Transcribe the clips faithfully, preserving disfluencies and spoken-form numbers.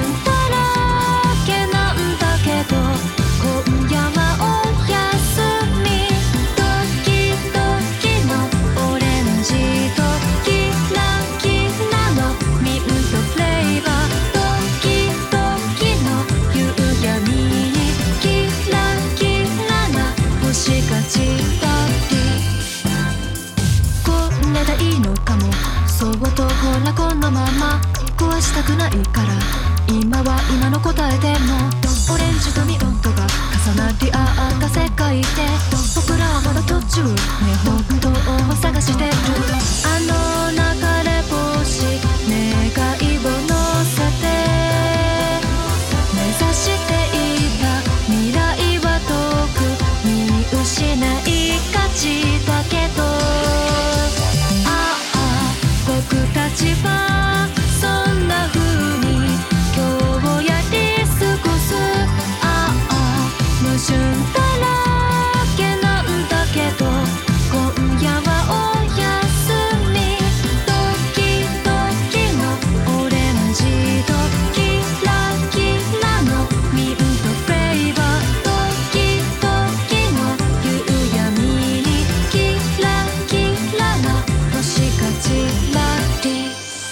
だらけなんだけど今夜はお休み。ドキドキのオレンジとキラキラのミントフレーバー。ドキドキの夕闇にキラキラな星がちらり。これでいいのかも、そうとほらこのまま壊したくないから今は今の答えでも。オレンジとミントが重なり合った世界で僕らはまだ途中ね、本当を探してる。あの流れ星願いを乗せて目指していた未来は遠く見失いがちだけど、ああ僕たちはそんな風に今日やり過ごす。ああ矛盾だらけなんだけど今夜はお休み。ドキドキのオレンジとキラキラのミントフレーバー。ドキドキの夕闇にキラキラな星がちらり。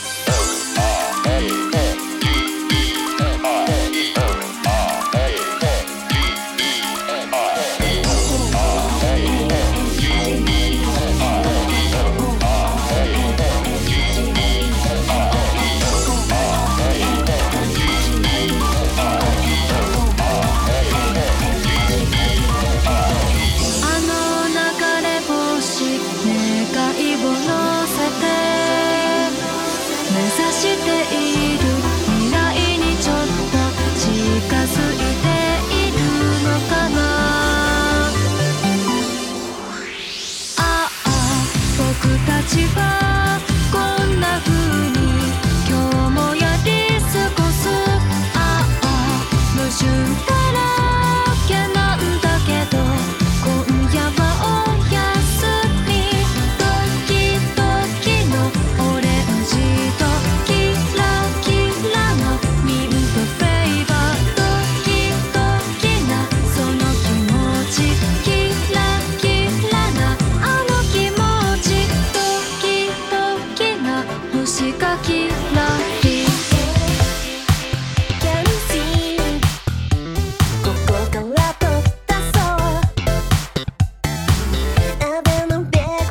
あの流れ星願いを乗せて目指している未来にちょっと近づいているのかな。ああ僕たちはこんな風に今日もやり過ごす。ああ矛盾だらけなんだけど今夜はお休み。ドキドキのオレンジとキラキラのミントフレーバー。ドキドキなその気持ちキラキラなあの気持ち。ドキドキな星がき